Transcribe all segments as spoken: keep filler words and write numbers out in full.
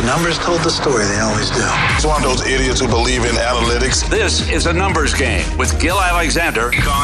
The numbers told the story. They always do. He's one of those idiots who believe in analytics. This is a numbers game with Gil Alexander on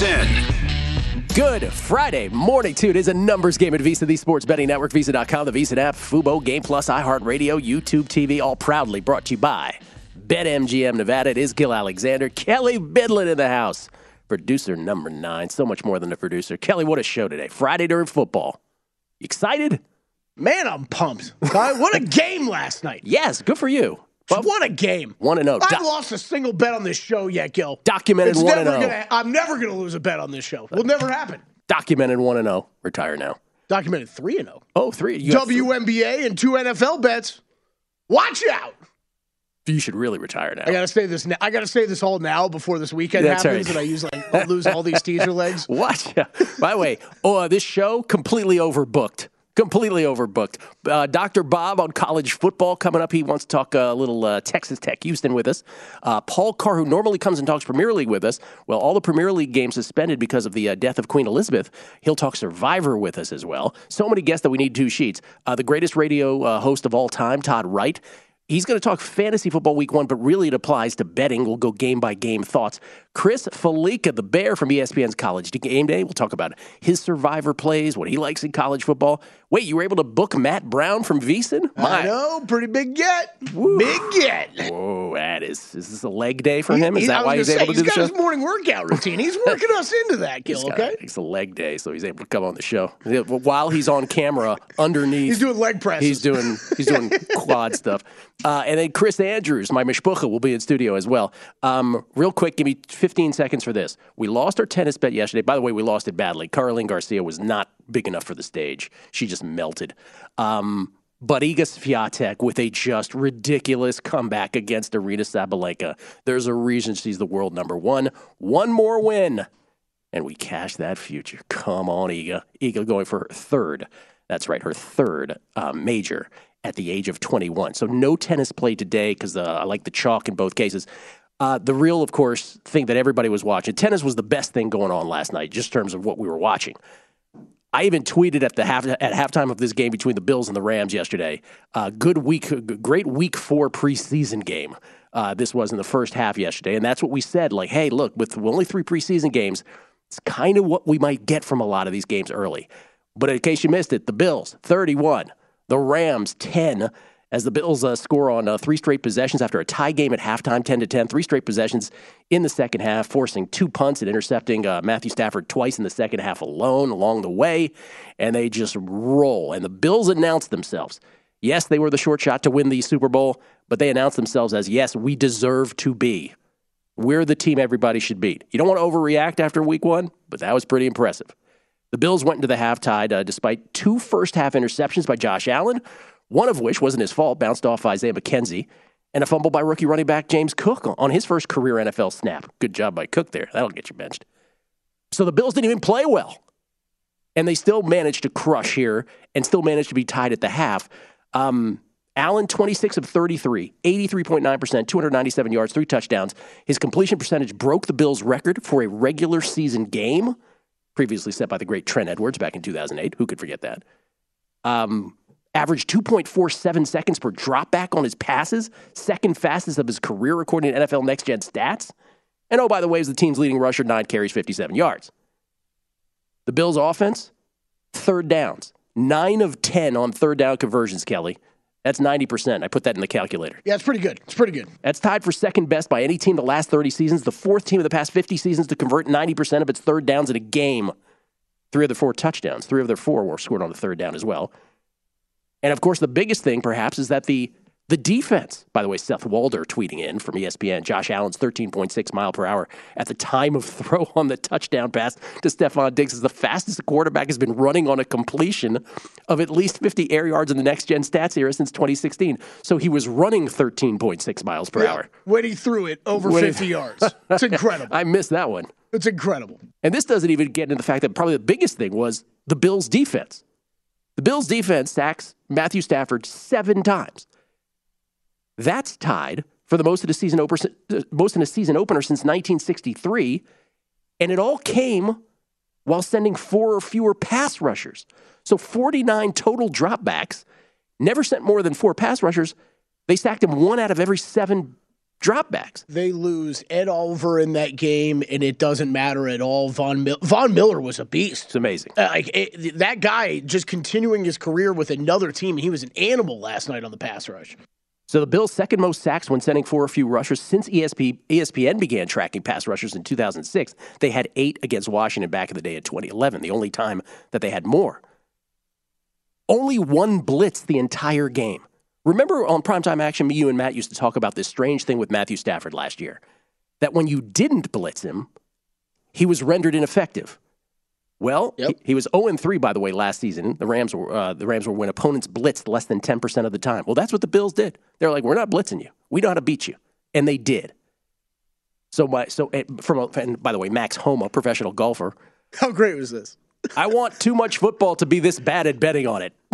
VSiN. Good Friday morning, too. It is a numbers game at Visa, the sports betting network, Visa dot com, the Visa app, Fubo, Game Plus, iHeartRadio, YouTube T V, all proudly brought to you by BetMGM Nevada. It is Gil Alexander, Kelly Bidlin in the house, producer number nine. So much more than a producer. Kelly, what a show today. Friday during football. You excited? Man, I'm pumped. What a game last night. Yes, good for you. But what a game. one and oh. I haven't lost a single bet on this show yet, Gil. Documented it's one and oh. I'm never going to lose a bet on this show. Will never happen. Documented one and oh. Retire now. Documented three and oh. Oh, three. You W N B A and two N F L bets. Watch out. You should really retire now. I gotta say this. Now. I gotta say this all now before this weekend That's happens, right. and I use like I'll lose all these teaser legs. Watch out. By the way, oh, uh, this show completely overbooked. Completely overbooked. Uh, Doctor Bob on college football coming up. He wants to talk a little uh, Texas Tech Houston with us. Uh, Paul Carr, who normally comes and talks Premier League with us, well, all the Premier League games suspended because of the uh, death of Queen Elizabeth. He'll talk Survivor with us as well. So many guests that we need two sheets. Uh, the greatest radio uh, host of all time, Todd Wright. He's going to talk fantasy football week one, but really it applies to betting. We'll go game-by-game thoughts. Chris Felica, the Bear from E S P N's College Game Day. We'll talk about his Survivor plays, what he likes in college football. Wait, you were able to book Matt Brown from VSiN? I know, pretty big get. Woo. Big get. Whoa, that is, is this a leg day for He- him? Is he- I that was why he's gonna say, able to do the He's show? got his morning workout routine. He's working us into that, Gil, He's got- okay? It's a leg day, so he's able to come on the show. While he's on camera, underneath. He's doing leg presses. He's doing he's doing quad stuff. Uh, and then Chris Andrews, my mishpucha, will be in studio as well. Um, real quick, give me fifteen seconds for this. We lost our tennis bet yesterday. By the way, we lost it badly. Caroline Garcia was not big enough for the stage. She just melted. Um, but Iga Swiatek with a just ridiculous comeback against Arina Sabalenka. There's a reason she's the world number one. One more win, and we cash that future. Come on, Iga. Iga going for her third. That's right, her third uh, major at the age of twenty-one. So no tennis play today because uh, I like the chalk in both cases. Uh, the real, of course, thing that everybody was watching, tennis was the best thing going on last night, just in terms of what we were watching. I even tweeted at the half at halftime of this game between the Bills and the Rams yesterday. Uh, good week, great week four preseason game. Uh, this was in the first half yesterday, and that's what we said. Like, hey, look, with only three preseason games, it's kind of what we might get from a lot of these games early. But in case you missed it, the Bills thirty-one, the Rams ten. As the Bills uh, score on uh, three straight possessions after a tie game at halftime, ten to ten, three straight possessions in the second half, forcing two punts and intercepting uh, Matthew Stafford twice in the second half alone along the way, and they just roll. And the Bills announced themselves. Yes, they were the short shot to win the Super Bowl, but they announced themselves as, yes, we deserve to be. We're the team everybody should beat. You don't want to overreact after week one, but that was pretty impressive. The Bills went into the half tied uh, despite two first-half interceptions by Josh Allen, one of which wasn't his fault, bounced off Isaiah McKenzie, and a fumble by rookie running back James Cook on his first career N F L snap. Good job by Cook there. That'll get you benched. So the Bills didn't even play well, and they still managed to crush here and still managed to be tied at the half. Um, Allen, twenty-six of thirty-three, eighty-three point nine percent, two hundred ninety-seven yards, three touchdowns. His completion percentage broke the Bills' record for a regular season game, previously set by the great Trent Edwards back in two thousand eight. Who could forget that? Um... Averaged two point four seven seconds per dropback on his passes, second fastest of his career according to N F L Next Gen Stats. And oh, by the way, is the team's leading rusher, nine carries, fifty-seven yards. The Bills' offense, third downs, nine of ten on third down conversions, Kelly. That's ninety percent. I put that in the calculator. Yeah, it's pretty good. It's pretty good. That's tied for second best by any team the last thirty seasons, the fourth team of the past fifty seasons to convert ninety percent of its third downs in a game. Three of their four touchdowns, three of their four were scored on the third down as well. And, of course, the biggest thing, perhaps, is that the the defense, by the way, Seth Walder tweeting in from E S P N, Josh Allen's thirteen point six mile per hour at the time of throw on the touchdown pass to Stephon Diggs is the fastest the quarterback has been running on a completion of at least fifty air yards in the next-gen stats era since twenty sixteen. So he was running thirteen point six miles per yeah, hour. When he threw it over when fifty he... yards. It's incredible. I missed that one. It's incredible. And this doesn't even get into the fact that probably the biggest thing was the Bills' defense. The Bills' defense sacks Matthew Stafford seven times. That's tied for the most of the season opener, most in a season opener since nineteen sixty-three, and it all came while sending four or fewer pass rushers. So forty-nine total dropbacks, never sent more than four pass rushers. They sacked him one out of every seven dropbacks. They lose Ed Oliver in that game, and it doesn't matter at all. Von, Mil- Von Miller was a beast. It's amazing. Uh, like it, that guy just continuing his career with another team. He was an animal last night on the pass rush. So the Bills' second most sacks when sending four or few rushers since E S P, E S P N began tracking pass rushers in two thousand six. They had eight against Washington back in the day in twenty eleven, the only time that they had more. Only one blitz the entire game. Remember on Primetime Action, me, you, and Matt used to talk about this strange thing with Matthew Stafford last year, that when you didn't blitz him, he was rendered ineffective. Well, yep. he, he was oh and three, by the way, last season. The Rams were uh, the Rams were when opponents blitzed less than ten percent of the time. Well, that's what the Bills did. They're like, we're not blitzing you. We know how to beat you. And they did. So, my, so from a, and by the way, Max Homa, professional golfer. How great was this? I want too much football to be this bad at betting on it.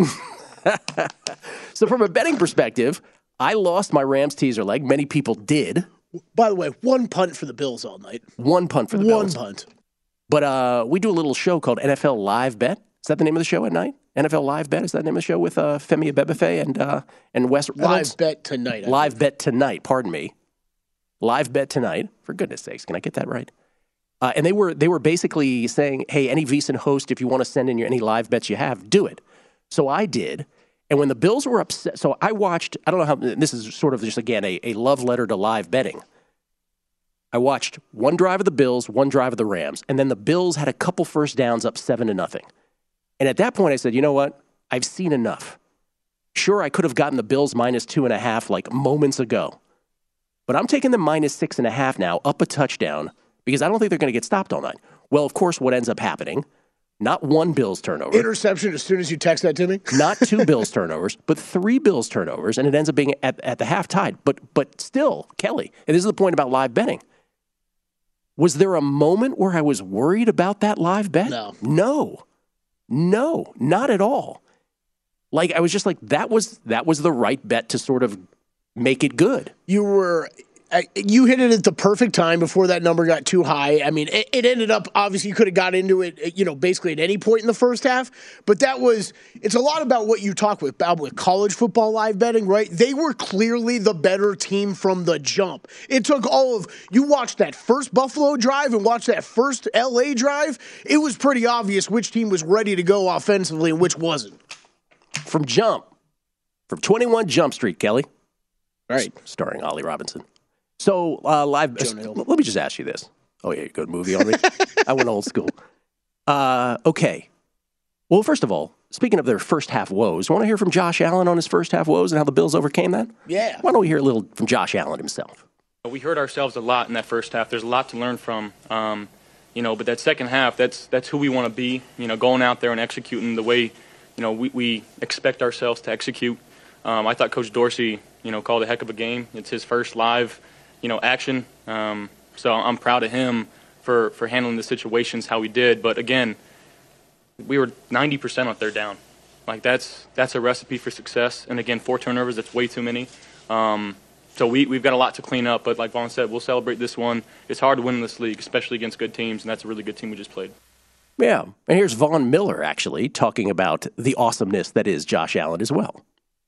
So from a betting perspective, I lost my Rams teaser leg. Many people did. By the way, one punt for the Bills all night. One punt for the one Bills. One punt. But uh, we do a little show called N F L Live Bet. Is that the name of the show at night? N F L Live Bet? Is that the name of the show with uh, Femi Abebefe and uh, and Wes Reynolds? Live Bet Tonight. I Live think. Bet Tonight. Pardon me. Live Bet Tonight. For goodness sakes, can I get that right? Uh, and they were they were basically saying, hey, any VSiN host, if you want to send in your any live bets you have, do it. So I did. And when the Bills were upset, so I watched, I don't know how, this is sort of just, again, a, a love letter to live betting. I watched one drive of the Bills, one drive of the Rams, and then the Bills had a couple first downs up seven to nothing. And at that point I said, you know what? I've seen enough. Sure, I could have gotten the Bills minus two and a half like moments ago. But I'm taking them minus six and a half now, up a touchdown, because I don't think they're going to get stopped all night. Well, of course, what ends up happening, not one Bills turnover. Interception as soon as you text that to me. Not two Bills turnovers, but three Bills turnovers, and it ends up being at, at the half tied. But but still, Kelly, and this is the point about live betting. Was there a moment where I was worried about that live bet? No. No. No, not at all. Like I was just like, that was that was the right bet to sort of make it good. You were... Uh, you hit it at the perfect time before that number got too high. I mean, it, it ended up, obviously, you could have got into it, you know, basically at any point in the first half. But that was, it's a lot about what you talk with, about with college football live betting, right? They were clearly the better team from the jump. It took all of, you watched that first Buffalo drive and watched that first L A drive. It was pretty obvious which team was ready to go offensively and which wasn't. From jump, from twenty-one Jump Street, Kelly. Right. Starring Ollie Robinson. So, uh, live. Uh, let me just ask you this. Oh, yeah, you good movie on me? I went old school. Uh, okay. Well, first of all, speaking of their first half woes, want to hear from Josh Allen on his first half woes and how the Bills overcame that? Yeah. Why don't we hear a little from Josh Allen himself? We hurt ourselves a lot in that first half. There's a lot to learn from, um, you know, but that second half, that's that's who we want to be, you know, going out there and executing the way, you know, we, we expect ourselves to execute. Um, I thought Coach Dorsey, you know, called a heck of a game. It's his first live you know, action. Um, so I'm proud of him for, for handling the situations how he did. But again, we were ninety percent on third down. Like that's that's a recipe for success. And again, four turnovers, that's way too many. Um, so we, we've got a lot to clean up. But like Vaughn said, we'll celebrate this one. It's hard to win in this league, especially against good teams, and that's a really good team we just played. Yeah. And here's Von Miller, actually, talking about the awesomeness that is Josh Allen as well.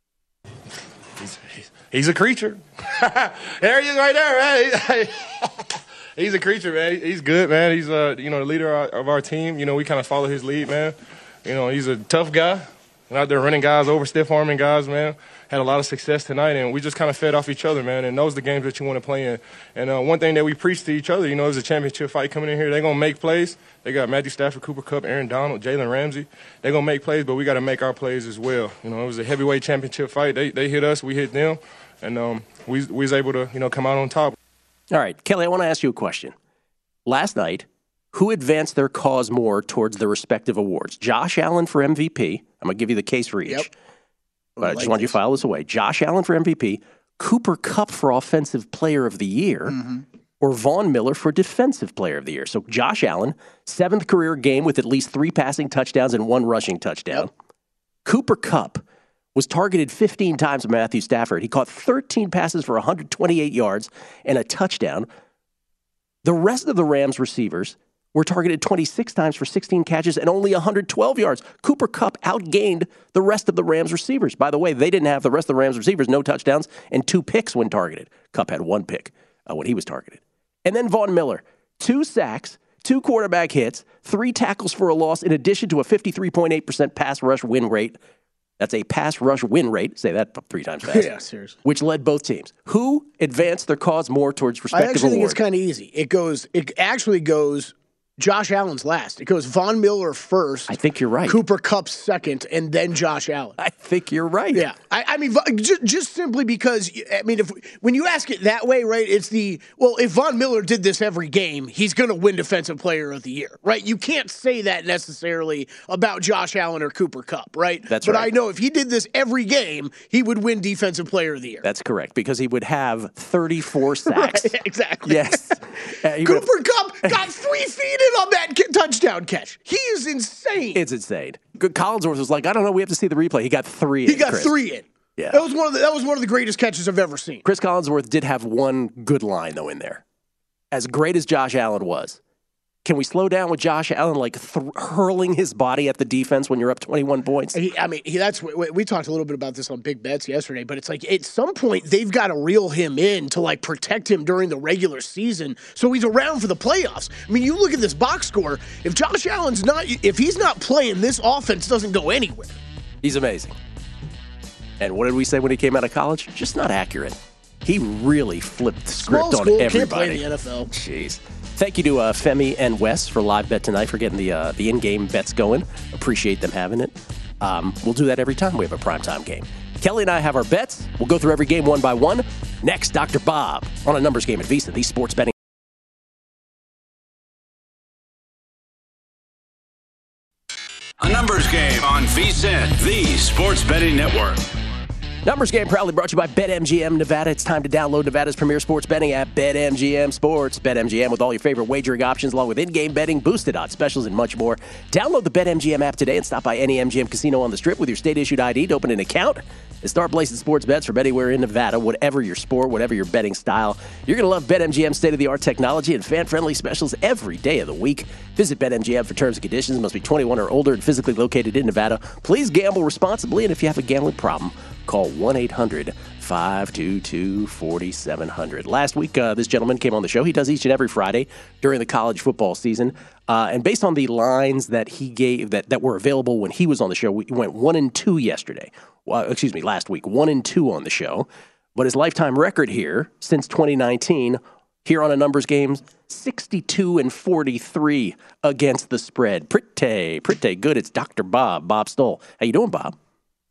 He's a creature. There he is right there, man. He's a creature, man. He's good, man. He's, uh, you know, the leader of our, of our team. You know, we kind of follow his lead, man. You know, he's a tough guy. Out there running guys over, stiff-arming guys, man. Had a lot of success tonight, and we just kind of fed off each other, man. And those are the games that you want to play in. And uh, one thing that we preach to each other, you know, is a championship fight coming in here. They're going to make plays. They got Matthew Stafford, Cooper Kupp, Aaron Donald, Jalen Ramsey. They're going to make plays, but we got to make our plays as well. You know, it was a heavyweight championship fight. They they hit us, we hit them, and um, we, we was able to, you know, come out on top. All right, Kelly, I want to ask you a question. Last night, who advanced their cause more towards the respective awards? Josh Allen for M V P. I'm going to give you the case for each. Yep. But I, I like just want you to file this away. Josh Allen for M V P, Cooper Kupp for Offensive Player of the Year, mm-hmm. or Von Miller for Defensive Player of the Year. So Josh Allen, seventh career game with at least three passing touchdowns and one rushing touchdown. Yep. Cooper Kupp was targeted fifteen times by Matthew Stafford. He caught thirteen passes for one hundred twenty-eight yards and a touchdown. The rest of the Rams receivers were targeted twenty-six times for sixteen catches and only one hundred twelve yards. Cooper Kupp outgained the rest of the Rams receivers. By the way, they didn't have the rest of the Rams receivers, no touchdowns, and two picks when targeted. Kupp had one pick uh, when he was targeted. And then Von Miller, two sacks, two quarterback hits, three tackles for a loss, in addition to a fifty-three point eight percent pass rush win rate. That's a pass rush win rate. Say that three times fast. Yeah, seriously. Which led both teams. Who advanced their cause more towards respective I actually think awards? it's kind of easy. It goes. It actually goes. Josh Allen's last. It goes Von Miller first. I think you're right. Cooper Kupp second, and then Josh Allen. I think you're right. Yeah, I, I mean, just, just simply because, I mean, if when you ask it that way, right, it's the, well, if Von Miller did this every game, he's going to win Defensive Player of the Year, right? You can't say that necessarily about Josh Allen or Cooper Kupp, right? That's but right. But I know if he did this every game, he would win Defensive Player of the Year. That's correct, because he would have thirty-four sacks. Right, exactly. Yes. Uh, he Cooper would have, Kupp got three feet in on that ki- touchdown catch. He is insane. It's insane. Good. Collinsworth was like, I don't know, we have to see the replay. He got three He in, got Chris. three in. Yeah. That was one of the, that was one of the greatest catches I've ever seen. Chris Collinsworth did have one good line, though, in there. As great as Josh Allen was, can we slow down with Josh Allen, like th- hurling his body at the defense when you're up twenty-one points? He, I mean, he, that's we, we talked a little bit about this on Big Bets yesterday, but it's like at some point they've got to reel him in to like protect him during the regular season, so he's around for the playoffs. I mean, you look at this box score. If Josh Allen's not, if he's not playing, this offense doesn't go anywhere. He's amazing. And what did we say when he came out of college? Just not accurate. He really flipped the script Small on school, everybody. can't play in the N F L. Jeez. Thank you to uh, Femi and Wes for live bet tonight, for getting the uh, the in-game bets going. Appreciate them having it. Um, we'll do that every time we have a primetime game. Kelly and I have our bets. We'll go through every game one by one. Next, Doctor Bob on a numbers game at Visa, the sports betting. A numbers game on VSiN, the sports betting network. Numbers game proudly brought to you by BetMGM Nevada. It's time to download Nevada's premier sports betting app, BetMGM Sports. BetMGM with all your favorite wagering options, along with in-game betting, boosted odds specials, and much more. Download the BetMGM app today and stop by any M G M casino on the Strip with your state-issued I D to open an account and start placing sports bets from anywhere in Nevada. Whatever your sport, whatever your betting style, you're going to love BetMGM's state-of-the-art technology and fan-friendly specials every day of the week. Visit BetMGM for terms and conditions. Must be twenty-one or older and physically located in Nevada. Please gamble responsibly, and if you have a gambling problem, call one eight hundred five two two four seven zero zero. Last week, uh, this gentleman came on the show. He does each and every Friday during the college football season. Uh, and based on the lines that he gave that, that were available when he was on the show, we went one and two yesterday. Well, excuse me, last week, one and two on the show. But his lifetime record here since twenty nineteen, here on a numbers game, sixty-two and forty-three against the spread. Pretty, pretty good. It's Doctor Bob, Bob Stoll. How you doing, Bob?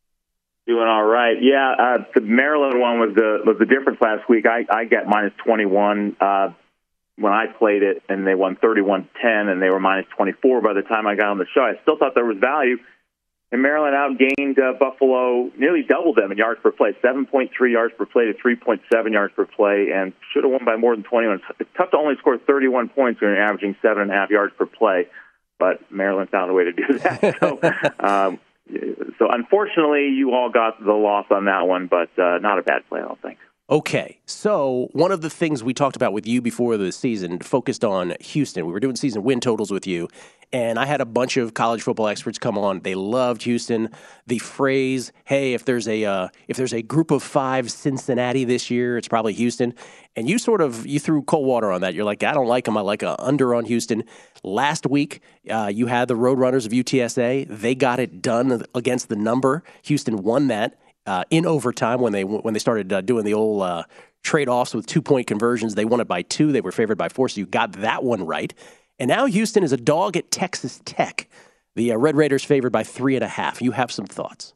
Doing all right. Yeah, uh, the Maryland one was the was the difference last week. I, I got minus twenty-one uh, when I played it, and they won thirty-one ten, and they were minus twenty-four by the time I got on the show. I still thought there was value. And Maryland outgained uh, Buffalo, nearly doubled them in yards per play, seven point three yards per play to three point seven yards per play, and should have won by more than twenty-one. It's tough to only score thirty-one points when you're averaging seven and a half yards per play, but Maryland found a way to do that. So, um, so unfortunately, you all got the loss on that one, but uh, not a bad play, I don't think. Okay, so one of the things we talked about with you before the season focused on Houston. We were doing season win totals with you, and I had a bunch of college football experts come on. They loved Houston. The phrase, "Hey, if there's a uh, if there's a group of five Cincinnati this year, it's probably Houston." And you sort of you threw cold water on that. You're like, "I don't like them. I like a under on Houston." Last week, uh, you had the Roadrunners of U T S A. They got it done against the number. Houston won that. Uh, in overtime, when they when they started uh, doing the old uh, trade-offs with two-point conversions, they won it by two. They were favored by four, so you got that one right. And now Houston is a dog at Texas Tech. The uh, Red Raiders favored by three and a half. You have some thoughts?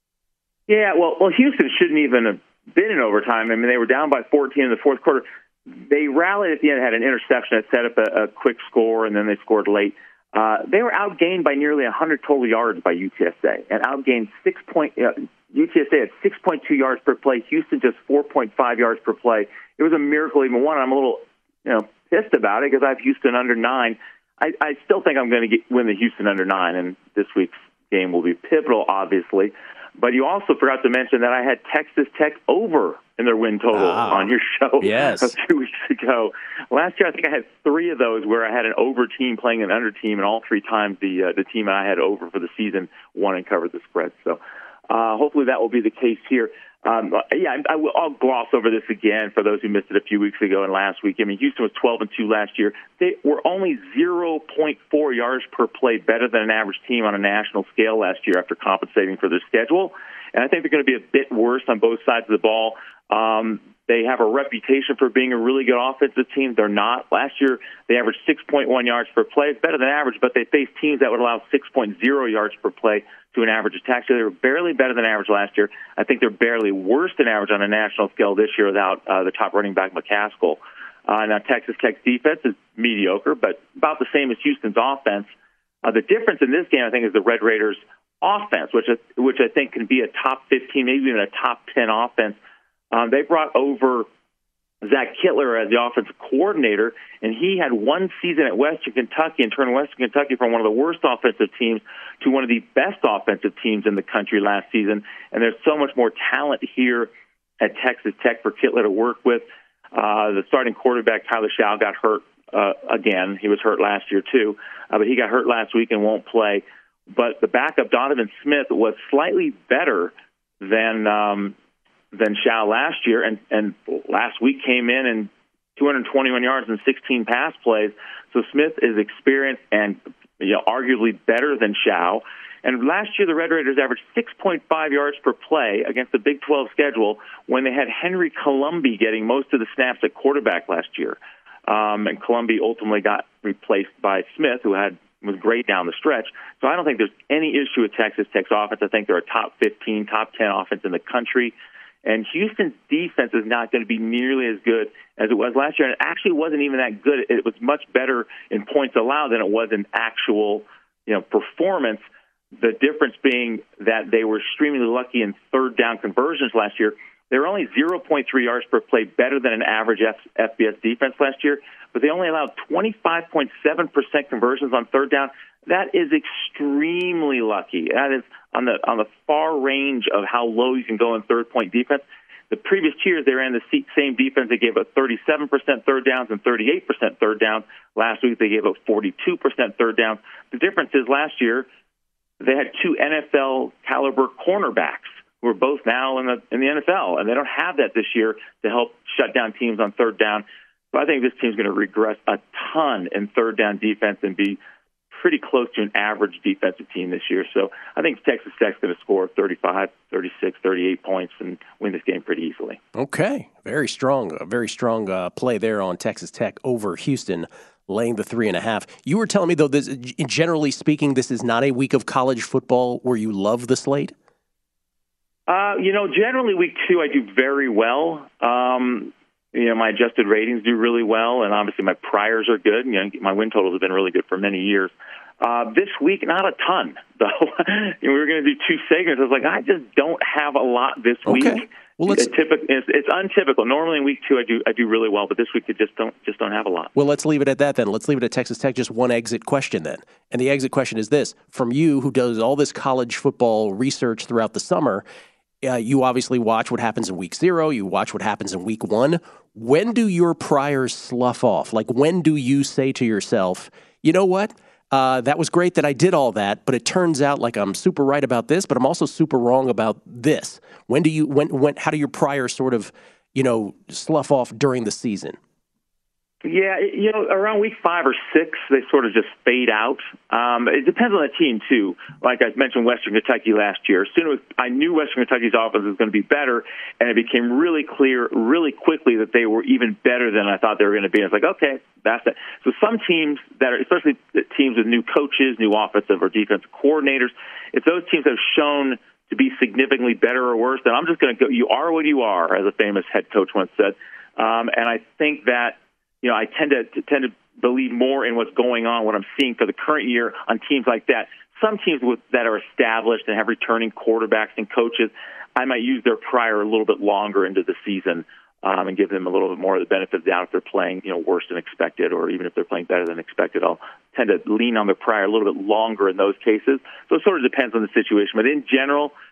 Yeah, well, well, Houston shouldn't even have been in overtime. I mean, they were down by fourteen in the fourth quarter. They rallied at the end, had an interception that set up a, a quick score, and then they scored late. Uh, they were outgained by nearly one hundred total yards by U T S A, and outgained six point. Uh, U T S A had six point two yards per play. Houston just four point five yards per play. It was a miracle even won. I'm a little, you know, pissed about it because I have Houston under nine. I, I still think I'm going to win the Houston under nine, and this week's game will be pivotal, obviously. But you also forgot to mention that I had Texas Tech over in their win total ah, on your show yes. a few weeks ago. Last year, I think I had three of those where I had an over team playing an under team, and all three times the uh, the team I had over for the season won and covered the spread. So uh, hopefully that will be the case here. Um, yeah, I, I, I'll gloss over this again for those who missed it a few weeks ago and last week. I mean, Houston was twelve and two last year. They were only zero point four yards per play better than an average team on a national scale last year after compensating for their schedule. And I think they're going to be a bit worse on both sides of the ball. Um, they have a reputation for being a really good offensive team. They're not. Last year, they averaged six point one yards per play. It's better than average, but they faced teams that would allow six point oh yards per play to an average attack. So they were barely better than average last year. I think they're barely worse than average on a national scale this year without uh, the top running back, McCaskill. Uh, now, Texas Tech's defense is mediocre, but about the same as Houston's offense. Uh, the difference in this game, I think, is the Red Raiders' offense, which is, which I think can be a top fifteen, maybe even a top ten offense. Um, they brought over Zach Kittler as the offensive coordinator, and he had one season at Western Kentucky and turned Western Kentucky from one of the worst offensive teams to one of the best offensive teams in the country last season. And there's so much more talent here at Texas Tech for Kittler to work with. Uh, the starting quarterback, Tyler Shaw, got hurt uh, again. He was hurt last year, too, uh, but he got hurt last week and won't play. But the backup, Donovan Smith, was slightly better than um, than Shaw last year, and, and last week came in and two hundred twenty-one yards and sixteen pass plays. So Smith is experienced and, you know, arguably better than Shaw. And last year, the Red Raiders averaged six point five yards per play against the Big twelve schedule when they had Henry Colombi getting most of the snaps at quarterback last year. Um, and Colombi ultimately got replaced by Smith, who had was great down the stretch. So I don't think there's any issue with Texas Tech's offense. I think they're a top fifteen, top ten offense in the country. And Houston's defense is not going to be nearly as good as it was last year. And it actually wasn't even that good. It was much better in points allowed than it was in actual, you know, performance. The difference being that they were extremely lucky in third down conversions last year. They were only zero point three yards per play better than an average F B S defense last year, but they only allowed twenty-five point seven percent conversions on third down. That is extremely lucky. That is on the on the far range of how low you can go in third-point defense. The previous years, they ran the same defense. They gave up thirty-seven percent third downs and thirty-eight percent third downs. Last week, they gave up forty-two percent third downs. The difference is last year, they had two N F L-caliber cornerbacks who are both now in the in the N F L, and they don't have that this year to help shut down teams on third down. So I think this team's going to regress a ton in third down defense and be pretty close to an average defensive team this year. So I think Texas Tech's going to score thirty-five, thirty-six, thirty-eight points and win this game pretty easily. Okay. Very strong, a very strong uh, play there on Texas Tech over Houston, laying the three and a half. You were telling me, though, this, generally speaking, this is not a week of college football where you love the slate? Uh, you know, generally week two I do very well. Um, you know, my adjusted ratings do really well, and obviously my priors are good. You know, my win totals have been really good for many years. Uh, this week, not a ton, though. You know, we were going to do two segments. I was like, I just don't have a lot this okay. week. Well, let's, it's, typical, it's, it's untypical. Normally in week two, I do I do really well, but this week I just don't just don't have a lot. Well, let's leave it at that then. Let's leave it at Texas Tech. Just one exit question then, and the exit question is this: from you, who does all this college football research throughout the summer, uh, you obviously watch what happens in week zero. You watch what happens in week one. When do your priors slough off? Like, when do you say to yourself, you know what? Uh, that was great that I did all that, but it turns out like I'm super right about this, but I'm also super wrong about this. When do you, when, when, how do your priors sort of, you know, slough off during the season? Yeah, you know, around week five or six, they sort of just fade out. Um, it depends on the team, too. Like I mentioned Western Kentucky last year. As soon as I knew Western Kentucky's offense was going to be better, and it became really clear really quickly that they were even better than I thought they were going to be. I was like, okay, that's it. So some teams that are, especially teams with new coaches, new offensive or defensive coordinators, if those teams have shown to be significantly better or worse, then I'm just going to go, you are what you are, as a famous head coach once said. Um, and I think that, you know, I tend to, to tend to believe more in what's going on, what I'm seeing for the current year on teams like that. Some teams with, that are established and have returning quarterbacks and coaches, I might use their prior a little bit longer into the season um, and give them a little bit more of the benefit of the doubt if they're playing, you know, worse than expected, or even if they're playing better than expected. I'll tend to lean on their prior a little bit longer in those cases. So it sort of depends on the situation. But in general,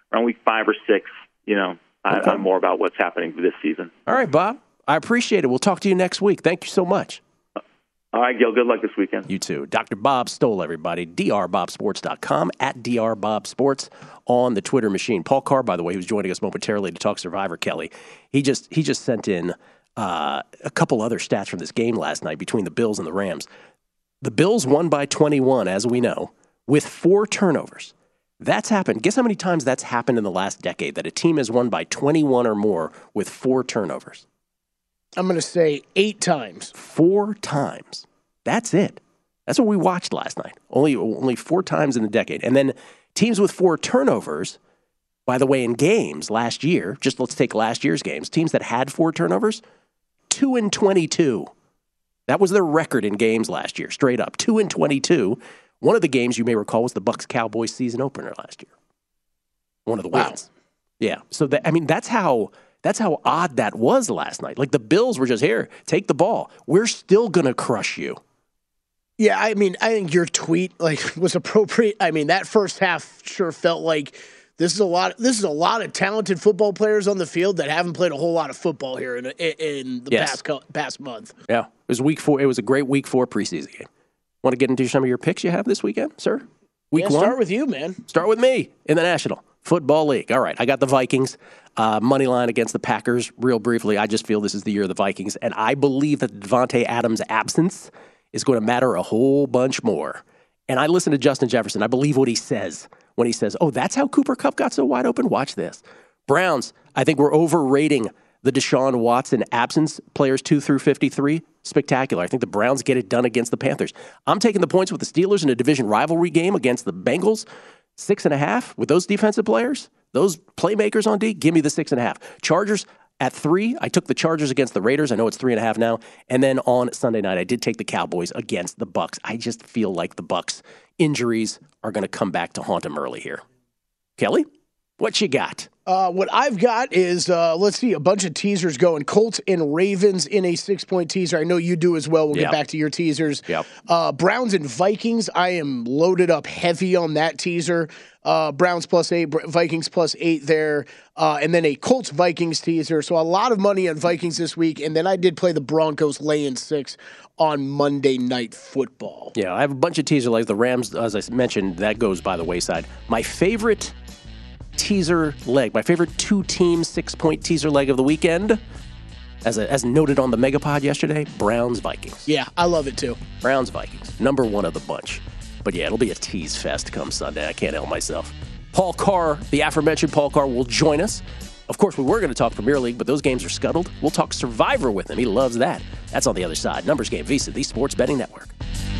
around week five or six, you know, I, Okay. I'm more about what's happening this season. All right, Bob. I appreciate it. We'll talk to you next week. Thank you so much. All right, Gil, good luck this weekend. You too. Doctor Bob Stoll, everybody. D R bob sports dot com, at D R bob sports on the Twitter machine. Paul Carr, by the way, who's joining us momentarily to talk Survivor, Kelly, he just he just sent in uh, a couple other stats from this game last night between the Bills and the Rams. The Bills won by twenty-one, as we know, with four turnovers. That's happened. Guess how many times that's happened in the last decade, that a team has won by twenty-one or more with four turnovers? I'm going to say eight times. Four times. That's it. That's what we watched last night. Only only four times in the decade. And then teams with four turnovers, by the way, in games last year, just let's take last year's games, teams that had four turnovers, two and twenty-two. That was their record in games last year, straight up. two and twenty-two. One of the games you may recall was the Bucs-Cowboys season opener last year. One of the Wow. wins. Yeah. So, that, I mean, that's how... That's how odd that was last night. Like, the Bills were just, here, take the ball. We're still going to crush you. Yeah, I mean, I think your tweet like was appropriate. I mean, that first half sure felt like this is a lot. This is a lot of talented football players on the field that haven't played a whole lot of football here in in the Yes. past co- past month. Yeah. It was week four. It was a great week four preseason game. Want to get into some of your picks you have this weekend, sir? Week Yeah, one? start with you, man. Start with me in the National Football League. All right, I got the Vikings. Uh, money line against the Packers. Real briefly, I just feel this is the year of the Vikings, and I believe that Devontae Adams' absence is going to matter a whole bunch more. And I listen to Justin Jefferson. I believe what he says when he says, oh, that's how Cooper Kupp got so wide open? Watch this. Browns, I think we're overrating the Deshaun Watson absence, players two through fifty-three. Spectacular. I think the Browns get it done against the Panthers. I'm taking the points with the Steelers in a division rivalry game against the Bengals. Six and a half with those defensive players, those playmakers on D, give me the six and a half. Chargers at three. I took the Chargers against the Raiders. I know it's three and a half now. And then on Sunday night, I did take the Cowboys against the Bucs. I just feel like the Bucs injuries are going to come back to haunt them early here. Kelly, what you got? Uh, what I've got is, uh, let's see, a bunch of teasers going. Colts and Ravens in a six-point teaser. I know you do as well. We'll Yep. get back to your teasers. Yep. Uh, Browns and Vikings. I am loaded up heavy on that teaser. Uh, Browns plus eight, Vikings plus eight there. Uh, and then a Colts-Vikings teaser. So a lot of money on Vikings this week. And then I did play the Broncos lay-in six on Monday Night Football. Yeah, I have a bunch of teaser legs. The Rams, as I mentioned, that goes by the wayside. My favorite teaser leg, my favorite two-team six-point teaser leg of the weekend, as a, as noted on the Megapod yesterday, Browns-Vikings. Yeah, I love it too. Browns-Vikings, number one of the bunch. But yeah, it'll be a tease fest come Sunday. I can't help myself. Paul Carr, the aforementioned Paul Carr, will join us. Of course, we were going to talk Premier League, but those games are scuttled. We'll talk Survivor with him. He loves that. That's on the other side. Numbers Game, VSiN, the Sports Betting Network.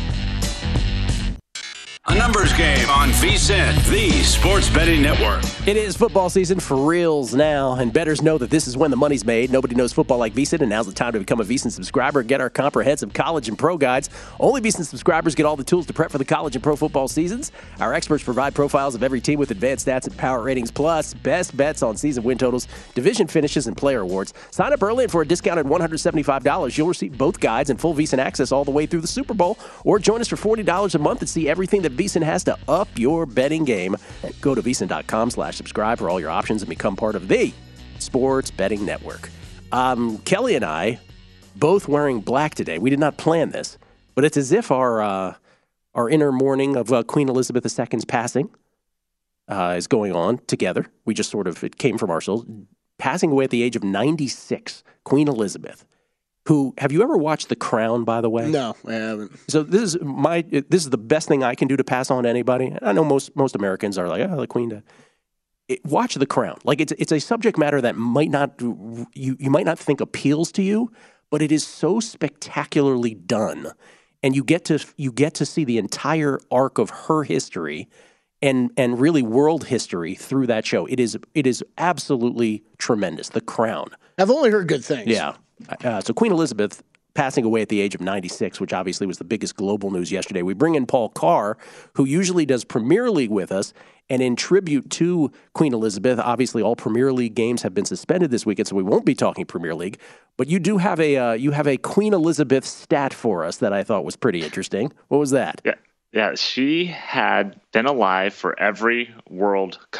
A numbers game on VSiN, the Sports Betting Network. It is football season for reals now, and bettors know that this is when the money's made. Nobody knows football like VSiN, and now's the time to become a VSiN subscriber and get our comprehensive college and pro guides. Only VSiN subscribers get all the tools to prep for the college and pro football seasons. Our experts provide profiles of every team with advanced stats and power ratings, plus best bets on season win totals, division finishes, and player awards. Sign up early, and for a discounted one hundred seventy-five dollars, you'll receive both guides and full VSiN access all the way through the Super Bowl, or join us for forty dollars a month and see everything that VSiN has to up your betting game. Go to VSiN.com slash subscribe for all your options and become part of the Sports Betting Network. Um, Kelly and I, both wearing black today. We did not plan this, but it's as if our uh, our inner mourning of uh, Queen Elizabeth the Second's passing uh, is going on together. We just sort of, it came from ourselves. Passing away at the age of ninety-six, Queen Elizabeth, who, have you ever watched The Crown, by the way? No, I haven't. So this is my this is the best thing I can do to pass on to anybody. I know most most Americans are like, oh, the Queen. It, watch The Crown. Like it's it's a subject matter that might not you you might not think appeals to you, but it is so spectacularly done, and you get to you get to see the entire arc of her history, and and really world history through that show. It is it is absolutely tremendous. The Crown. I've only heard good things. Yeah. Uh, so Queen Elizabeth passing away at the age of ninety-six, which obviously was the biggest global news yesterday. We bring in Paul Carr, who usually does Premier League with us. And in tribute to Queen Elizabeth, obviously all Premier League games have been suspended this weekend, so we won't be talking Premier League. But you do have a uh, you have a Queen Elizabeth stat for us that I thought was pretty interesting. What was that? Yeah, yeah. She had been alive for every World Cup.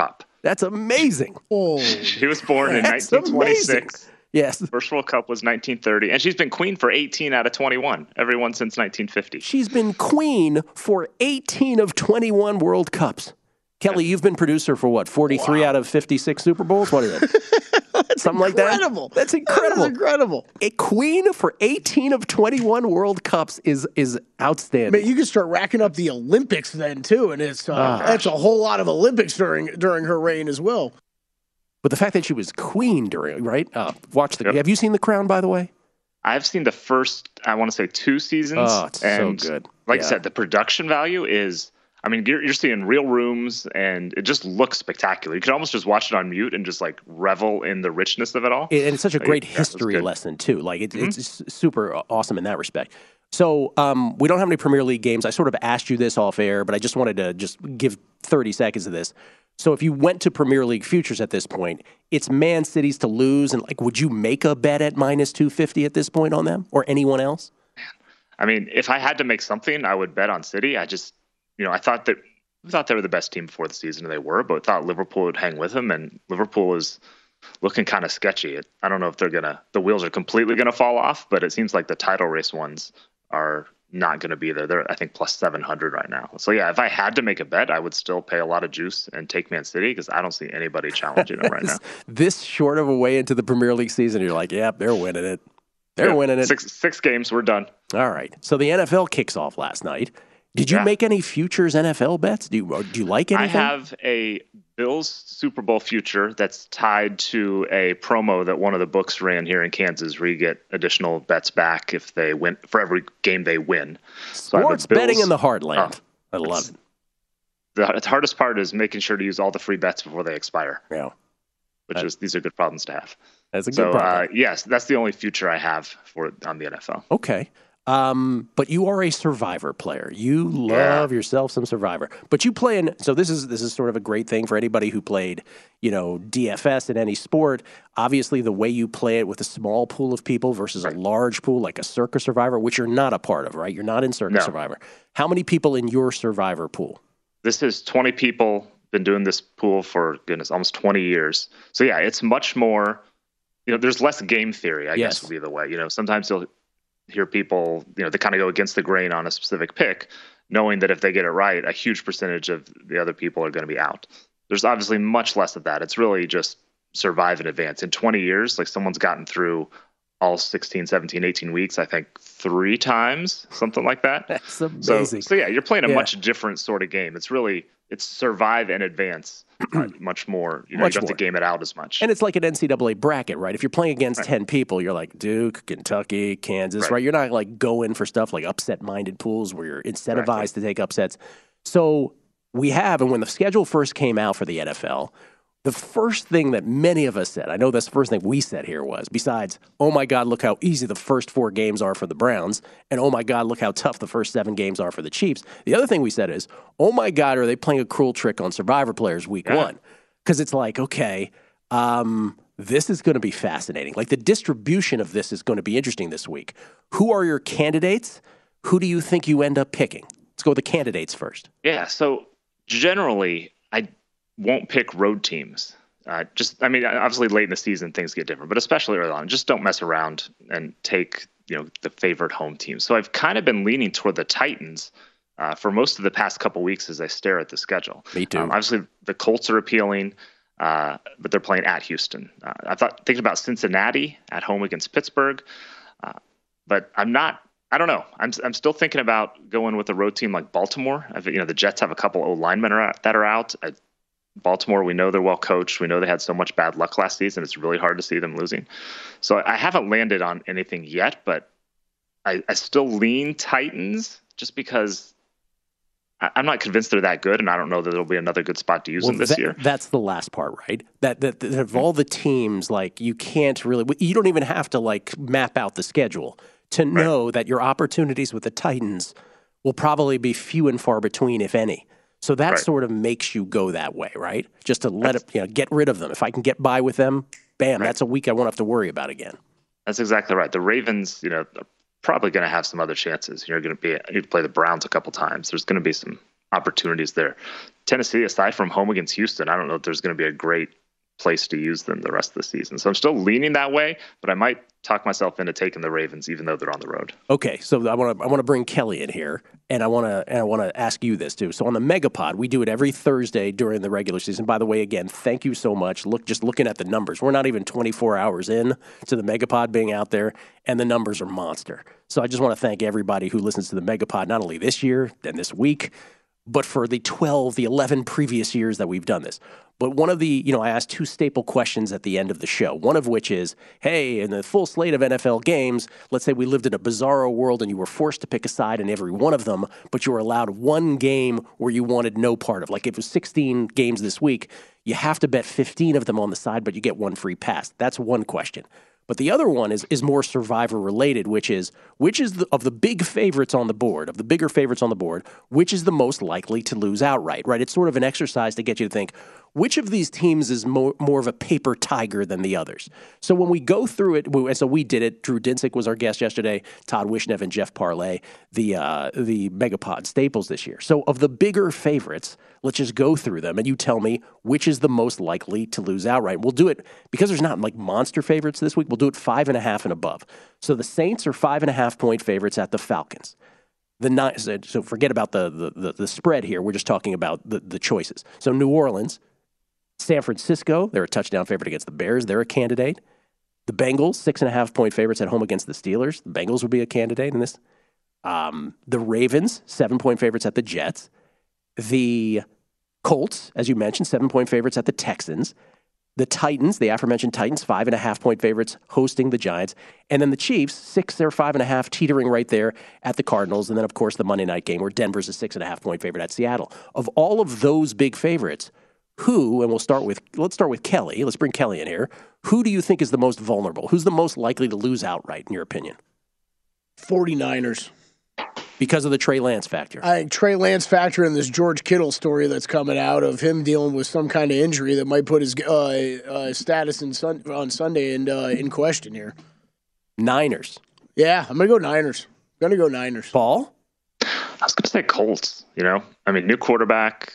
That's amazing. Oh, She was born in That's nineteen twenty-six. amazing. Yes. First World Cup was nineteen thirty, and she's been queen for eighteen out of twenty-one. Everyone since nineteen fifty. She's been queen for eighteen of twenty-one World Cups. Kelly, you've been producer for what, forty-three wow. out of fifty-six Super Bowls? What is it? Something incredible. like that? That's incredible. That is incredible. A queen for eighteen of twenty-one World Cups is is outstanding. Man, you can start racking up the Olympics then, too, and it's uh, oh, that's a whole lot of Olympics during during her reign as well. But the fact that she was queen during, right? Uh, watch the. Yep. Have you seen The Crown, by the way? I've seen the first, I want to say, two seasons. Oh, it's and so good. Like yeah. I said, the production value is, I mean, you're, you're seeing real rooms, and it just looks spectacular. You can almost just watch it on mute and just, like, revel in the richness of it all. And it's such a great like, history lesson, too. Like, it, mm-hmm. it's super awesome in that respect. So um, we don't have any Premier League games. I sort of asked you this off air, but I just wanted to just give thirty seconds of this. So if you went to Premier League futures at this point, it's Man City's to lose, and like, would you make a bet at minus two fifty at this point on them or anyone else? I mean, if I had to make something, I would bet on City. I just, you know, I thought that I thought they were the best team before the season, and they were, but thought Liverpool would hang with them, and Liverpool is looking kind of sketchy. It, I don't know if they're gonna, the wheels are completely gonna fall off, but it seems like the title race ones are not going to be there. They're, I think, plus seven hundred right now. So, yeah, if I had to make a bet, I would still pay a lot of juice and take Man City because I don't see anybody challenging them right now. This short of a way into the Premier League season, you're like, yeah, they're winning it. They're yeah, winning it. Six, six games, we're done. All right. So the N F L kicks off last night. Did you yeah. make any futures N F L bets? Do you, do you like anything? I have a Bills Super Bowl future that's tied to a promo that one of the books ran here in Kansas where you get additional bets back if they win for every game they win. So Sports Bills, betting in the heartland. Oh, I love it. The, the hardest part is making sure to use all the free bets before they expire. Yeah. Which is, these are good problems to have. That's a good so, problem. Uh, yes, that's the only future I have for on the N F L. Okay. Um, but you are a Survivor player. You love yeah. yourself some Survivor. But you play in, so this is this is sort of a great thing for anybody who played, you know, D F S in any sport. Obviously, the way you play it with a small pool of people versus right. a large pool, like a Circa Survivor, which you're not a part of, right? You're not in Circa no. Survivor. How many people in your Survivor pool? This is twenty people. Been doing this pool for, goodness, almost twenty years. So, yeah, it's much more, you know, there's less game theory, I yes. guess would be the way. You know, sometimes you'll hear people, you know, they kind of go against the grain on a specific pick, knowing that if they get it right, a huge percentage of the other people are going to be out. There's obviously much less of that. It's really just survive and advance. In twenty years, like someone's gotten through all sixteen, seventeen, eighteen weeks, I think three times, something like that. That's amazing. So, so yeah, you're playing a yeah. much different sort of game. It's really, it's survive and advance uh, much more. You know, much you don't more. have to game it out as much. And it's like an N C double A bracket, right? If you're playing against right. ten people, you're like Duke, Kentucky, Kansas, right? right? You're not like going for stuff like upset-minded pools where you're incentivized exactly. to take upsets. So we have, and when the schedule first came out for the N F L, the first thing that many of us said, I know that's the first thing we said here was, besides, oh my God, look how easy the first four games are for the Browns, and oh my God, look how tough the first seven games are for the Chiefs. The other thing we said is, oh my God, are they playing a cruel trick on Survivor players week yeah. one? Because it's like, okay, um, this is going to be fascinating. Like the distribution of this is going to be interesting this week. Who are your candidates? Who do you think you end up picking? Let's go with the candidates first. Yeah, so generally, I won't pick road teams. Uh, just, I mean, obviously late in the season, things get different, but especially early on, just don't mess around and take, you know, the favorite home team. So I've kind of been leaning toward the Titans uh, for most of the past couple weeks as I stare at the schedule. Me too. Um, obviously, the Colts are appealing, uh, but they're playing at Houston. Uh, I thought thinking about Cincinnati at home against Pittsburgh, uh, but I'm not. I don't know. I'm I'm still thinking about going with a road team like Baltimore. I've, you know, the Jets have a couple of linemen are out, that are out. I, Baltimore, we know they're well coached. We know they had so much bad luck last season. It's really hard to see them losing. So I haven't landed on anything yet, but I, I still lean Titans just because I, I'm not convinced they're that good, and I don't know that there'll be another good spot to use well, them this that, year. That's the last part, right? That, that, that of all the teams, like you can't really, you don't even have to like map out the schedule to know right. that your opportunities with the Titans will probably be few and far between, if any. So that right. sort of makes you go that way, right? Just to let that's, it, you know, get rid of them. If I can get by with them, bam, right. that's a week I won't have to worry about again. That's exactly right. The Ravens, you know, are probably going to have some other chances. You're going to be you play the Browns a couple times. There's going to be some opportunities there. Tennessee, aside from home against Houston, I don't know if there's going to be a great place to use them the rest of the season. So I'm still leaning that way, but I might talk myself into taking the Ravens, even though they're on the road. Okay, so I want to I want to bring Kelly in here, and I want to and I want to ask you this too. So on the Megapod, we do it every Thursday during the regular season. By the way, again, thank you so much. Look, just looking at the numbers, we're not even twenty-four hours in to the Megapod being out there, and the numbers are monster. So I just want to thank everybody who listens to the Megapod, not only this year and this week, but for the twelve, the eleven previous years that we've done this. But one of the, you know, I asked two staple questions at the end of the show, one of which is, hey, in the full slate of N F L games, let's say we lived in a bizarro world and you were forced to pick a side in every one of them, but you were allowed one game where you wanted no part of. Like if it was sixteen games this week, you have to bet fifteen of them on the side, but you get one free pass. That's one question. But the other one is is more Survivor related, which is which is the, of the big favorites on the board, of the bigger favorites on the board, which is the most likely to lose outright, right? It's sort of an exercise to get you to think, which of these teams is more, more of a paper tiger than the others? So when we go through it, and so we did it, Drew Dinsick was our guest yesterday, Todd Wishnev and Jeff Parlay, the, uh, the Megapod staples this year. So of the bigger favorites, let's just go through them, and you tell me which is the most likely to lose outright. We'll do it, because there's not like monster favorites this week, we'll do it five and a half and above. So the Saints are five and a half point favorites at the Falcons. The nine, so forget about the, the, the, the spread here. We're just talking about the, the choices. So New Orleans, San Francisco, they're a touchdown favorite against the Bears. They're a candidate. The Bengals, six and a half point favorites at home against the Steelers. The Bengals would be a candidate in this. Um, the Ravens, seven point favorites at the Jets. The Colts, as you mentioned, seven point favorites at the Texans. The Titans, the aforementioned Titans, five and a half point favorites hosting the Giants. And then the Chiefs, six or five and a half, teetering right there at the Cardinals. And then, of course, the Monday night game where Denver's a six and a half point favorite at Seattle. Of all of those big favorites, who, and we'll start with, let's start with Kelly. Let's bring Kelly in here. Who do you think is the most vulnerable? Who's the most likely to lose outright, in your opinion? forty-niners. Because of the Trey Lance factor. I think Trey Lance factor in this George Kittle story that's coming out of him dealing with some kind of injury that might put his uh, uh, status in sun- on Sunday in, uh, in question here. Niners. Yeah, I'm going to go Niners. I'm going to go Niners. Paul? I was going to say Colts, you know. I mean, new quarterback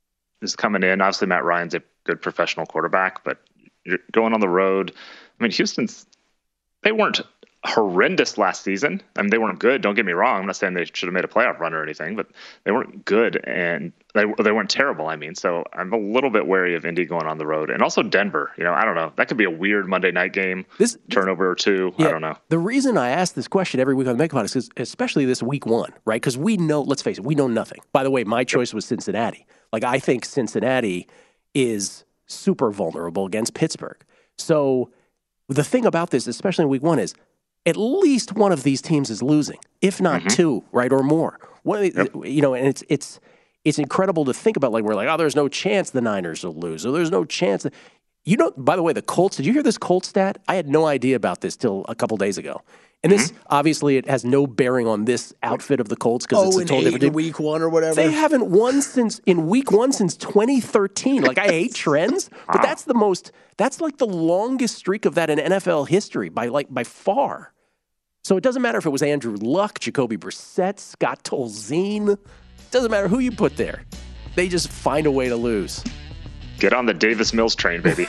is coming in. Obviously, Matt Ryan's a good professional quarterback, but you're going on the road. I mean, Houston's, they weren't horrendous last season. I mean, they weren't good. Don't get me wrong. I'm not saying they should have made a playoff run or anything, but they weren't good, and they they weren't terrible. I mean, so I'm a little bit wary of Indy going on the road, and also Denver. You know, I don't know. That could be a weird Monday night game. This turnover or two. Yeah, I don't know. The reason I ask this question every week on the Megapod is because, especially this week one, right? Because we know. Let's face it, we know nothing. By the way, my choice was Cincinnati. Like I think Cincinnati is super vulnerable against Pittsburgh. So the thing about this, especially in week one, is at least one of these teams is losing, if not mm-hmm. two, right, or more. One of the, yep. You know, and it's it's it's incredible to think about. Like we're like, oh, there's no chance the Niners will lose, or there's no chance. That, you know, by the way, the Colts. Did you hear this Colts stat? I had no idea about this till a couple days ago. And this mm-hmm. obviously it has no bearing on this outfit of the Colts because oh, it's a total different team. Week one or whatever. They haven't won since in week one since twenty thirteen. Like I hate trends, but that's the most. That's like the longest streak of that in N F L history by like by far. So it doesn't matter if it was Andrew Luck, Jacoby Brissett, Scott Tolzien. It doesn't matter who you put there. They just find a way to lose. Get on the Davis Mills train, baby.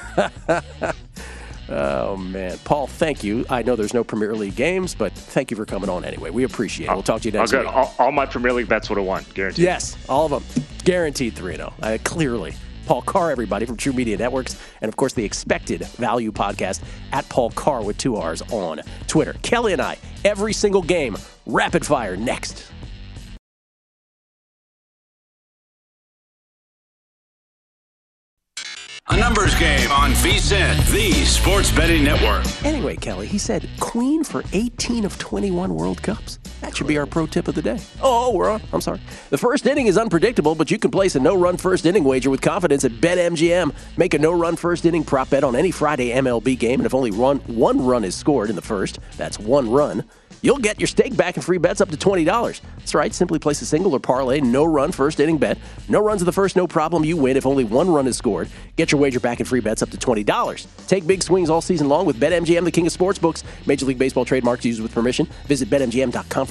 Oh, man. Paul, thank you. I know there's no Premier League games, but thank you for coming on anyway. We appreciate it. We'll talk to you next oh, week. All, all my Premier League bets would have won, guaranteed. Yes, all of them. Guaranteed three and oh. Uh, clearly. Paul Carr, everybody, from True Media Networks, and, of course, the Expected Value podcast at Paul Carr with two R's on Twitter. Kelly and I, every single game, rapid fire next. A numbers game on V S I N, the Sports Betting Network. Anyway, Kelly, he said Queen for eighteen of twenty-one World Cups. That should be our pro tip of the day. Oh, we're on. I'm sorry. The first inning is unpredictable, but you can place a no-run first inning wager with confidence at BetMGM. Make a no-run first inning prop bet on any Friday M L B game, and if only run, one run is scored in the first, that's one run, you'll get your stake back and free bets up to twenty dollars. That's right. Simply place a single or parlay, no-run first inning bet. No runs of the first, no problem. You win if only one run is scored. Get your wager back and free bets up to twenty dollars. Take big swings all season long with BetMGM, the king of sportsbooks. Major League Baseball trademarks used with permission. Visit BetMGM dot com for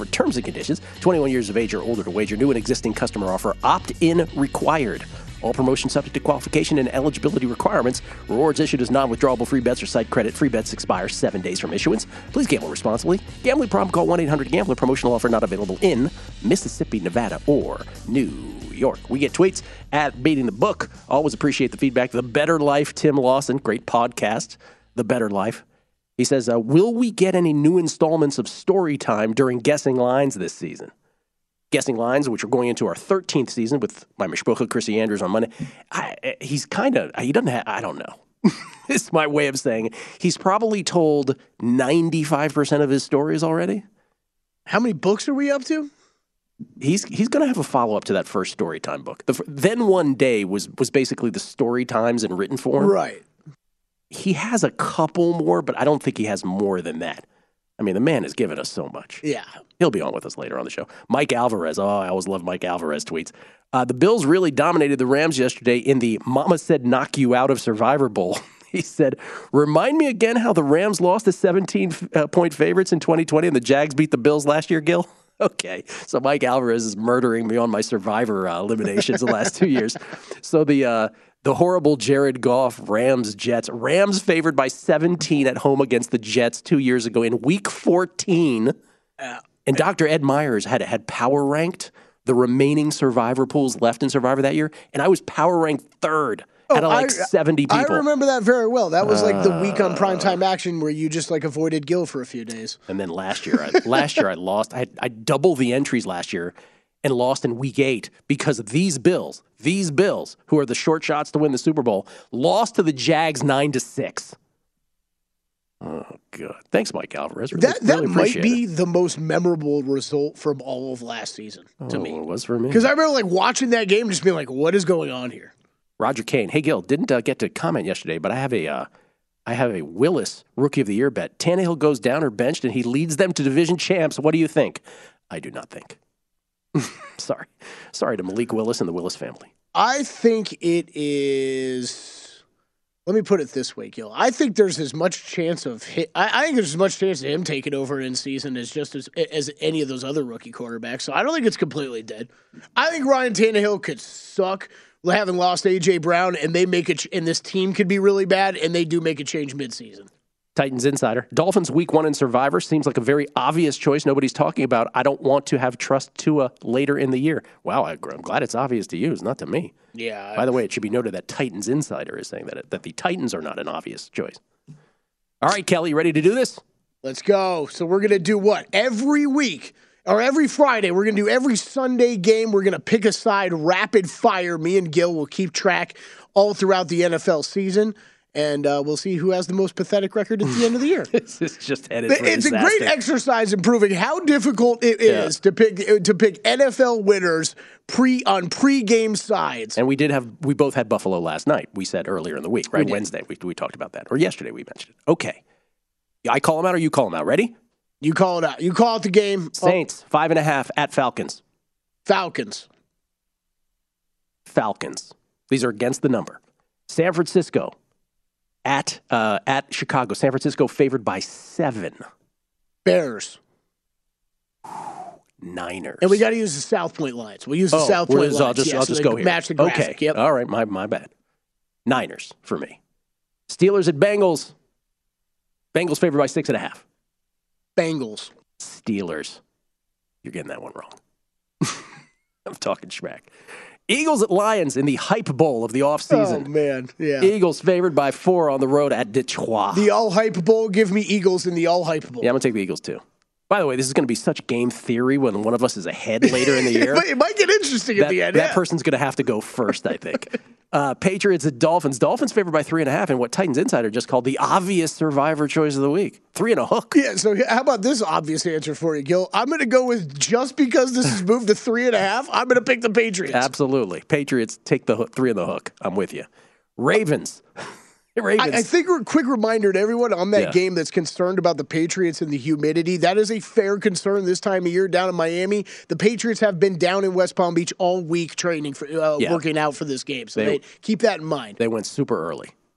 for terms and conditions. twenty-one years of age or older to wager. New and existing customer offer. Opt-in required. All promotions subject to qualification and eligibility requirements. Rewards issued as non-withdrawable free bets or site credit. Free bets expire seven days from issuance. Please gamble responsibly. Gambling problem? Call one eight hundred gambler. Promotional offer not available in Mississippi, Nevada, or New York. We get tweets at Beating the Book. Always appreciate the feedback. The Better Life, Tim Lawson. Great podcast. The Better Life. He says, uh, will we get any new installments of story time during Guessing Lines this season? Guessing Lines, which are going into our thirteenth season with my Mishpucha, Chrissy Andrews on Monday. I, he's kind of, he doesn't have, I don't know. It's my way of saying it. He's probably told ninety-five percent of his stories already. How many books are we up to? He's he's going to have a follow-up to that first Storytime book. The, then One Day was, was basically the story times in written form. Right. He has a couple more, but I don't think he has more than that. I mean, the man has given us so much. Yeah. He'll be on with us later on the show. Mike Alvarez. Oh, I always love Mike Alvarez tweets. Uh, the Bills really dominated the Rams yesterday in the Mama Said Knock You Out of Survivor Bowl. He said, remind me again how the Rams lost to seventeen-point favorites in twenty twenty and the Jags beat the Bills last year, Gil? Okay, so Mike Alvarez is murdering me on my Survivor uh, eliminations the last two years. So the uh, the horrible Jared Goff Rams Jets. Rams favored by seventeen at home against the Jets two years ago in Week fourteen. Uh, and Doctor Ed Myers had had power ranked the remaining Survivor pools left in Survivor that year, and I was power ranked third. Oh, out of like I, seventy people. I remember that very well. That was like the week on Primetime Action where you just like avoided Gil for a few days. And then last year, I, last year I lost. I had I doubled the entries last year and lost in week eight because of these Bills. These Bills, who are the short shots to win the Super Bowl, lost to the Jags nine to six. Oh God! Thanks, Mike Alvarez. Really, that that really might be it. the most memorable result from all of last season to oh, me. It was for me because I remember like watching that game, just being like, "What is going on here?" Roger Kane. Hey, Gil, didn't uh, get to comment yesterday, but I have a, uh, I have a Willis Rookie of the Year bet. Tannehill goes down or benched, and he leads them to division champs. What do you think? I do not think. Sorry, sorry to Malik Willis and the Willis family. I think it is. Let me put it this way, Gil. I think there's as much chance of hit. I, I think there's as much chance of him taking over in season as just as as any of those other rookie quarterbacks. So I don't think it's completely dead. I think Ryan Tannehill could suck. Having lost A J Brown, and they make it, and this team could be really bad, and they do make a change midseason. Titans Insider. Dolphins week one in Survivor seems like a very obvious choice nobody's talking about. I don't want to have trust Tua later in the year. Wow, I'm glad it's obvious to you. It's not to me. Yeah. By the way, it should be noted that Titans Insider is saying that it, that the Titans are not an obvious choice. All right, Kelly, you ready to do this? Let's go. So we're going to do what? Every week. Or every Friday, we're going to do every Sunday game. We're going to pick a side, rapid fire. Me and Gil will keep track all throughout the N F L season, and uh, we'll see who has the most pathetic record at the end of the year. This is just headed for It's disaster. a great exercise in proving how difficult it is Yeah. to pick to pick N F L winners pre on pre-game sides. And we did have, we both had Buffalo last night. We said earlier in the week, right? We Wednesday, we, we talked about that. Or yesterday, we mentioned it. Okay. I call them out or you call them out? Ready? You call it out. You call it the game. Saints, five and a half at Falcons. Falcons. Falcons. These are against the number. San Francisco at uh, at Chicago. San Francisco favored by seven. Bears. Niners. And we got to use the South Point lines. We'll use the oh, South Point lines. I'll just, yeah, I'll so just they go here. Match the graphic. Okay. Yep. All right. My, my bad. Niners for me. Steelers at Bengals. Bengals favored by six and a half. Bengals. Steelers. You're getting that one wrong. I'm talking schmack. Eagles at Lions in the hype bowl of the offseason. Oh, man. Yeah. Eagles favored by four on the road at Detroit. The all hype bowl. Give me Eagles in the all hype bowl. Yeah, I'm going to take the Eagles too. By the way, this is going to be such game theory when one of us is ahead later in the year. It might get interesting that, at the end. That yeah. person's going to have to go first, I think. uh, Patriots at Dolphins. Dolphins favored by three and a half in what Titans Insider just called the obvious Survivor choice of the week. Three and a hook. Yeah, so how about this obvious answer for you, Gil? I'm going to go with just because this has moved to three and a half, I'm going to pick the Patriots. Absolutely. Patriots take the hook, three in the hook. I'm with you. Ravens. Ravens. I, I think a quick reminder to everyone on that Yeah. game that's concerned about the Patriots and the humidity. That is a fair concern this time of year down in Miami. The Patriots have been down in West Palm Beach all week training for uh, Yeah. working out for this game. So They- they, keep that in mind. They went super early.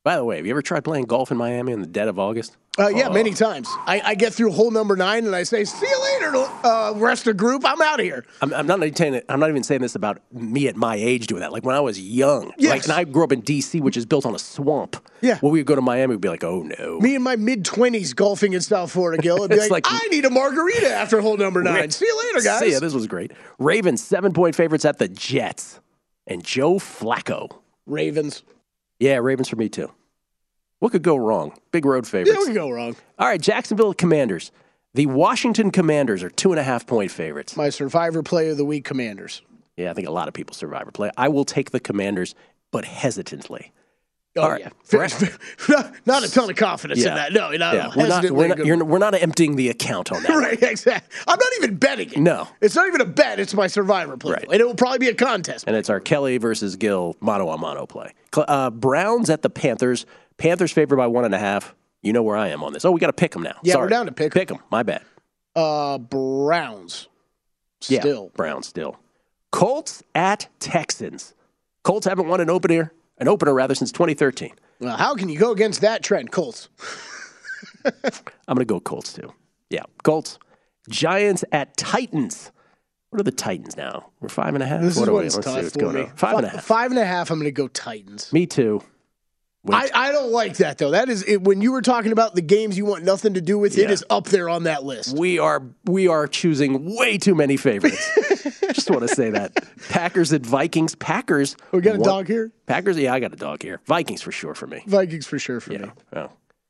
By the way, have you ever tried playing golf in Miami in the dead of August? Uh, yeah, oh. many times. I, I get through hole number nine and I say, "See you later, uh, rest of group. I'm out of here." I'm, I'm not even I'm not even saying this about me at my age doing that. Like when I was young, Yes. like and I grew up in D C, which is built on a swamp. Yeah. When we would go to Miami, we'd be like, "Oh no." Me in my mid twenties golfing in South Florida, Gil. I'd be like, like- "I need a margarita after hole number nine. See you later, guys." See ya. This was great. Ravens seven point favorites at the Jets, and Joe Flacco. Ravens. Yeah, Ravens for me too. What could go wrong? Big road favorites. Yeah, we can go wrong. All right, Jacksonville Commanders. The Washington Commanders are two and a half point favorites. My Survivor Play of the Week, Commanders. Yeah, I think a lot of people Survivor play. I will take the Commanders, but hesitantly. Oh, All right. yeah. Brett- not, not a ton of confidence in Yeah. that. No, not Yeah, we're not, we're, not, you're, we're not emptying the account on that. Right, exactly. I'm not even betting it. No. It's not even a bet. It's my Survivor Play. Right. And it will probably be a contest. And it's our Kelly versus Gill mano-a-mano play. Cl- Uh, Browns at the Panthers. Panthers favored by one and a half. You know where I am on this. Oh, we got to pick them now. Yeah, Sorry. we're down to pick 'em. Pick them. My bad. Uh, Browns. Yeah, Still. Browns still. Colts at Texans. Colts haven't won an opener, an opener rather, since twenty thirteen. Well, how can you go against that trend, Colts? I'm going to go Colts too. Yeah, Colts. Giants at Titans. What are the Titans now? We're five and a half. This what is are we? what's Let's see tough what's for going me. on. Five and a half. Five and a half, I'm going to go Titans. Me too. I, I don't like that, though. That is, it, when you were talking about the games you want nothing to do with, Yeah. it is up there on that list. We are we are choosing way too many favorites. Just want to say that. Packers at Vikings. Packers. We got a won- dog here? Packers. Yeah, I got a dog here. Vikings for sure for me. Vikings for sure for Yeah. me. Oh.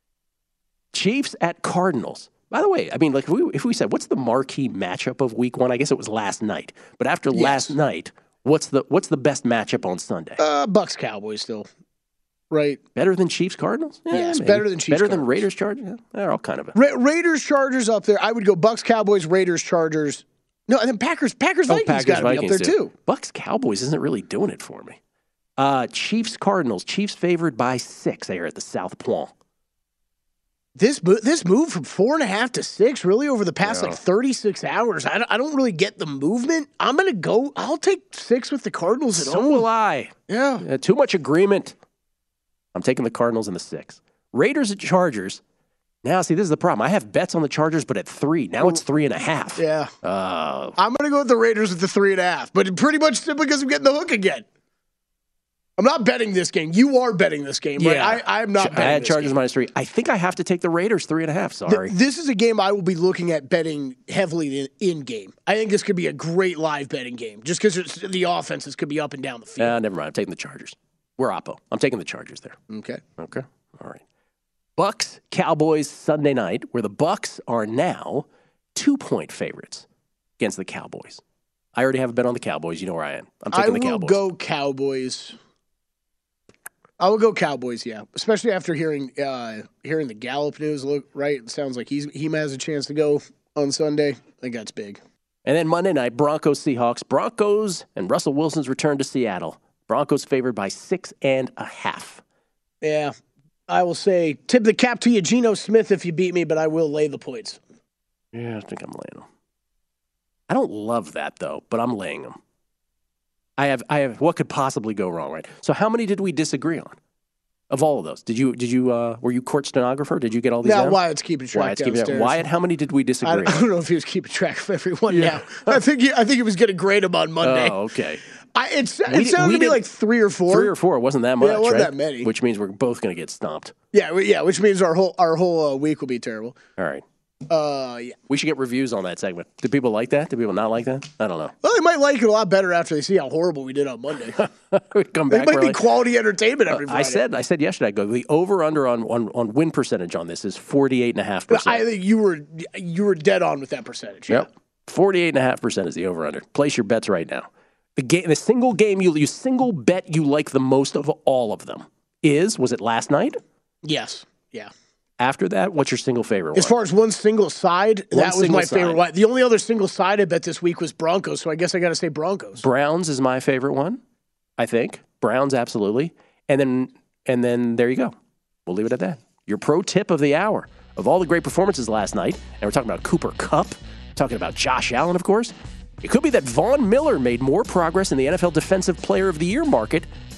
Chiefs at Cardinals. By the way, I mean, like if we, if we said what's the marquee matchup of Week One? I guess it was last night. But after Yes. last night, what's the what's the best matchup on Sunday? Uh, Bucks Cowboys still. Right. Better than Chiefs Cardinals? Yeah, Yes, maybe. better than Chiefs Better than Cardinals. Raiders Chargers? Yeah, they're all kind of a Ra- Raiders Chargers up there. I would go Bucks Cowboys, Raiders Chargers. No, and then Packers Packers Oh, Vikings Packers, got to be up Vikings, there too. too. Bucks Cowboys isn't really doing it for me. Uh, Chiefs Cardinals. Chiefs favored by six here at the South Point. This mo- this move from four and a half to six, really over the past Yeah. like thirty-six hours. I don't, I don't really get the movement. I'm gonna go. I'll take six with the Cardinals at So home. will I. Yeah. Uh, too much agreement. I'm taking the Cardinals in the six. Raiders at Chargers. Now, see, this is the problem. I have bets on the Chargers, but at three. Now it's three and a half. Yeah. Uh, I'm gonna go with the Raiders with the three and a half, but pretty much simply because I'm getting the hook again. I'm not betting this game. You are betting this game, right? yeah. I, I'm not Ch- betting I had this Chargers game. minus three. I think I have to take the Raiders three and a half. Sorry. Th- This is a game I will be looking at betting heavily in, in game. I think this could be a great live betting game, just because the offenses could be up and down the field. Uh, never mind. I'm taking the Chargers. We're Oppo. I'm taking the Chargers there. Okay. Okay. All right. Bucks Cowboys Sunday night, where the Bucks are now two-point favorites against the Cowboys. I already have a bet on the Cowboys. You know where I am. I'm I taking the will Cowboys. go Cowboys. I will go Cowboys, yeah. Especially after hearing uh, hearing the Gallup news. Look, right? It sounds like he's he has a chance to go on Sunday. I think that's big. And then Monday night, Broncos Seahawks. Broncos and Russell Wilson's return to Seattle. Broncos favored by six and a half. Yeah, I will say tip the cap to you, Geno Smith, if you beat me, but I will lay the points. Yeah, I think I'm laying them. I don't love that though, but I'm laying them. I have, I have. What could possibly go wrong, right? So, how many did we disagree on? Of all of those, did you, did you, uh, were you court stenographer? Did you get all these? Now down? Wyatt's keeping track Wyatt's keeping downstairs. track. Wyatt, how many did we I disagree don't, I on? don't know if he was keeping track of everyone now. I think he, I think he was going to grade them on Monday. Oh, okay. I, it's, We it did- sounded we to me did- like three or four. Three or four. It wasn't that much, Yeah, it wasn't right? that many. Which means we're both going to get stomped. Yeah, we- yeah, which means our whole our whole uh, week will be terrible. All right. Uh, yeah. We should get reviews on that segment. Do people like that? Do people not like that? I don't know. Well, they might like it a lot better after they see how horrible we did on Monday. we come It back. might we're be like, quality entertainment every uh, Friday. I said, I said yesterday. I go the over under on, on on win percentage on this is forty eight and a half I percent. think you were you were dead on with that percentage. Yeah. Yep, forty eight and a half percent is the over under. Place your bets right now. The game, the single game you you single bet you like the most of all of them is was it last night? Yes. Yeah. After that, what's your single favorite As one? far as one single side, One that was single my favorite side. one. The only other single side I bet this week was Broncos, so I guess I got to say Broncos. Browns is my favorite one. I think Browns absolutely, and then and then there you go. We'll leave it at that. Your pro tip of the hour of all the great performances last night, and we're talking about Cooper Kupp, talking about Josh Allen, of course. It could be that Von Miller made more progress in the N F L Defensive Player of the Year market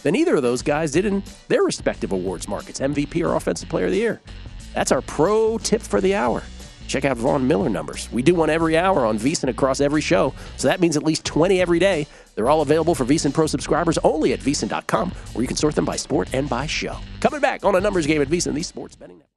than either of those guys did in their respective awards markets, M V P or Offensive Player of the Year. That's our pro tip for the hour. Check out Vaughn Miller numbers. We do one every hour on VSiN across every show, so that means at least twenty every day. They're all available for VSiN Pro subscribers only at V S I N dot com, where you can sort them by sport and by show. Coming back on a numbers game at VSiN, the Sports Betting Network.